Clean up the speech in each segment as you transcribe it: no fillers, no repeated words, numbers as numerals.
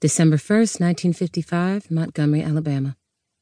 December 1st, 1955, Montgomery, Alabama.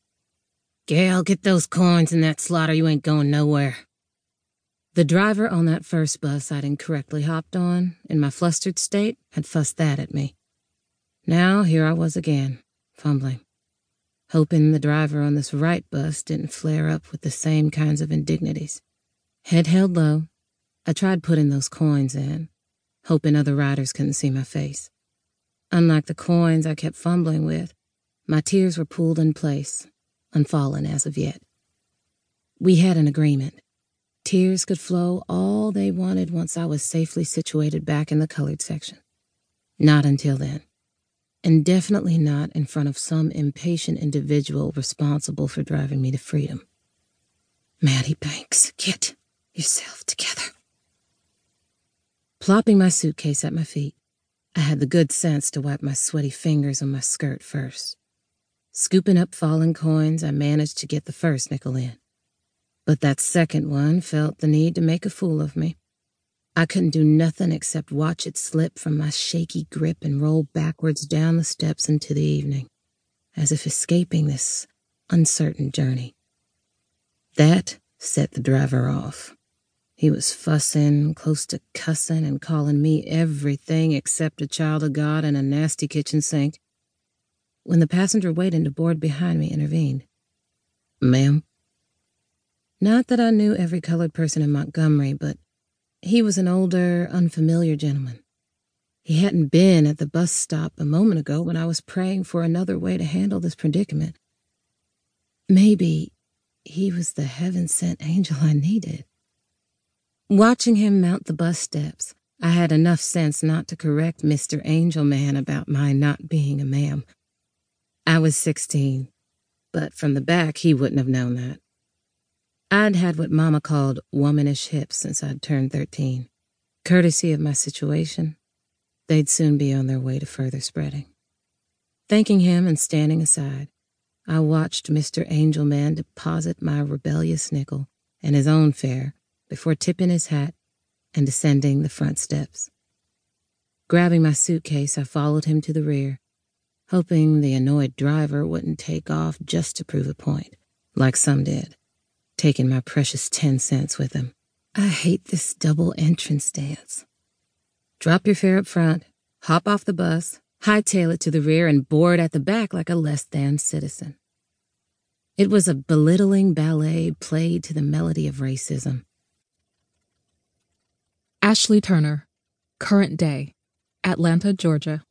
Gail, get those coins in that slot or you ain't going nowhere. The driver on that first bus I'd incorrectly hopped on, in my flustered state, had fussed that at me. Now here I was again, fumbling, hoping the driver on this right bus didn't flare up with the same kinds of indignities. Head held low, I tried putting those coins in, hoping other riders couldn't see my face. Unlike the coins I kept fumbling with, my tears were pooled in place, unfallen as of yet. We had an agreement. Tears could flow all they wanted once I was safely situated back in the colored section. Not until then. And definitely not in front of some impatient individual responsible for driving me to freedom. Maddie Banks, get yourself together. Plopping my suitcase at my feet, I had the good sense to wipe my sweaty fingers on my skirt first. Scooping up fallen coins, I managed to get the first nickel in. But that second one felt the need to make a fool of me. I couldn't do nothing except watch it slip from my shaky grip and roll backwards down the steps into the evening, as if escaping this uncertain journey. That set the driver off. He was fussing, close to cussing, and calling me everything except a child of God and a nasty kitchen sink. When the passenger waiting to board behind me intervened. Ma'am? Not that I knew every colored person in Montgomery, but he was an older, unfamiliar gentleman. He hadn't been at the bus stop a moment ago when I was praying for another way to handle this predicament. Maybe he was the heaven-sent angel I needed. Watching him mount the bus steps, I had enough sense not to correct Mr. Angel Man about my not being a ma'am. I was 16, but from the back he wouldn't have known that. I'd had what Mama called womanish hips since I'd turned 13. Courtesy of my situation, they'd soon be on their way to further spreading. Thanking him and standing aside, I watched Mr. Angel Man deposit my rebellious nickel and his own fare before tipping his hat and descending the front steps. Grabbing my suitcase, I followed him to the rear, hoping the annoyed driver wouldn't take off just to prove a point, like some did, taking my precious 10 cents with him. I hate this double entrance dance. Drop your fare up front, hop off the bus, hightail it to the rear, and board at the back like a less-than citizen. It was a belittling ballet played to the melody of racism. Ashley Turner, current day, Atlanta, Georgia.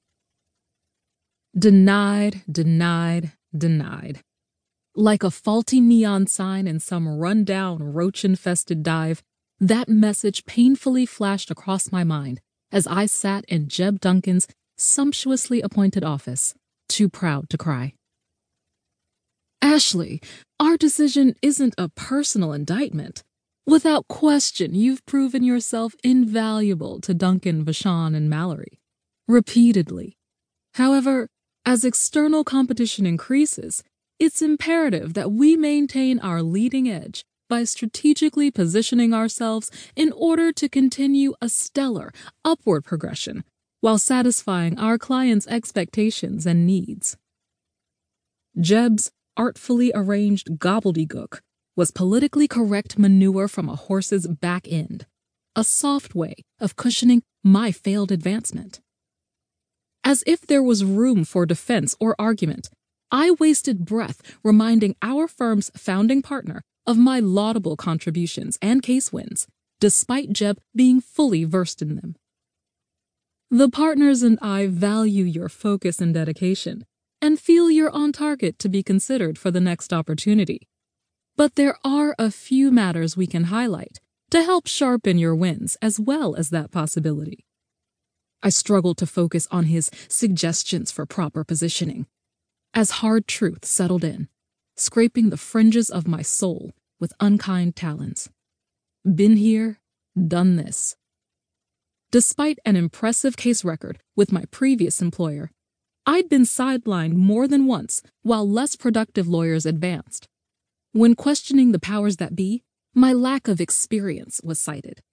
Denied, denied, denied. Like a faulty neon sign in some run-down, roach-infested dive, that message painfully flashed across my mind as I sat in Jeb Duncan's sumptuously appointed office, too proud to cry. Ashley, our decision isn't a personal indictment. Without question, you've proven yourself invaluable to Duncan, Vashon, and Mallory. Repeatedly. However, as external competition increases, it's imperative that we maintain our leading edge by strategically positioning ourselves in order to continue a stellar, upward progression while satisfying our clients' expectations and needs. Jeb's artfully arranged gobbledygook was politically correct manure from a horse's back end, a soft way of cushioning my failed advancement. As if there was room for defense or argument, I wasted breath reminding our firm's founding partner of my laudable contributions and case wins, despite Jeb being fully versed in them. The partners and I value your focus and dedication, and feel you're on target to be considered for the next opportunity. But there are a few matters we can highlight to help sharpen your wins as well as that possibility. I struggled to focus on his suggestions for proper positioning, as hard truth settled in, scraping the fringes of my soul with unkind talons. Been here, done this. Despite an impressive case record with my previous employer, I'd been sidelined more than once while less productive lawyers advanced. When questioning the powers that be, my lack of experience was cited.